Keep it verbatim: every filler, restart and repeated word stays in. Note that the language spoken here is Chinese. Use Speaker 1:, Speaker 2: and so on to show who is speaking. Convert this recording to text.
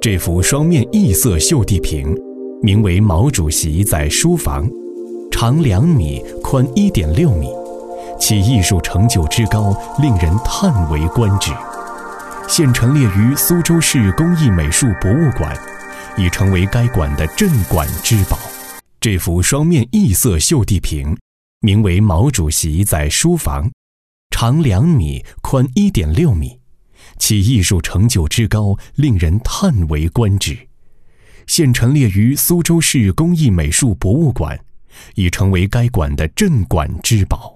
Speaker 1: 这幅双面异色绣地屏，名为毛主席在书房，长两米，宽一点六米，其艺术成就之高，令人叹为观止。现陈列于苏州市工艺美术博物馆，已成为该馆的镇馆之宝。这幅双面异色绣地屏，名为毛主席在书房，长两米，宽一点六米，其艺术成就之高，令人叹为观止。现陈列于苏州市工艺美术博物馆，已成为该馆的镇馆之宝。